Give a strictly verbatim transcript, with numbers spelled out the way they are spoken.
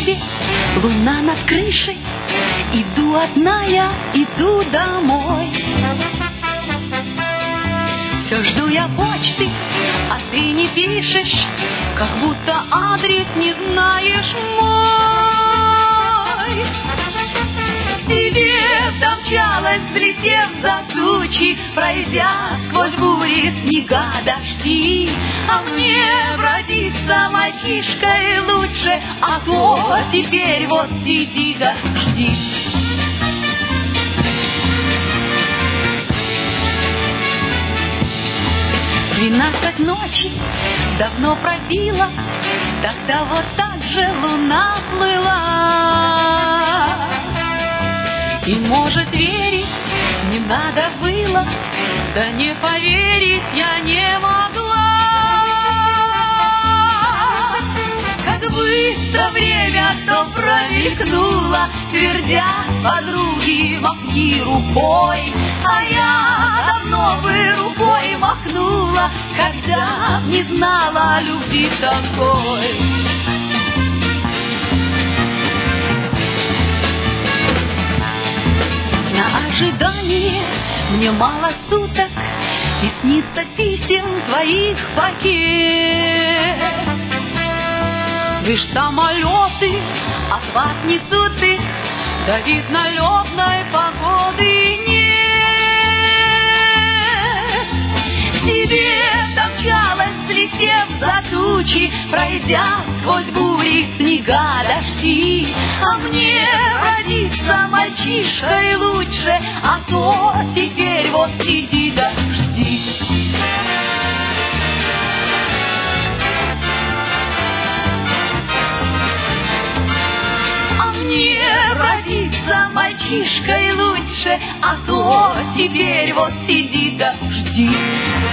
небе, луна над крышей. Иду одна я, иду домой. Все жду я почты, а ты не пишешь, как будто адрес не знаешь мой. К тебе домчалась, взлетев за тучи, пройдя сквозь бури, снега, дожди. А мне родиться мальчишкой лучше, а то теперь вот сиди да жди. Двенадцать ночи давно пробила, тогда вот так же луна плыла. И, может, верить не надо было, да не поверить я не могла. Как быстро время то промелькнуло, твердя подруги махни рукой. А я давно бы рукой махнула, когда не знала любви такой. На ожидание мне мало суток, и снится писем твоих пакет. Лишь самолеты от вас несут их, да видно летной погоды нет. К тебе домчалась, взлетев за тучи, пройдя сквозь бури, снега, дожди. А мне родиться мальчишкой лучше, а то теперь вот сиди да жди. А мне родиться мальчишкой лучше, а то теперь вот сиди да жди.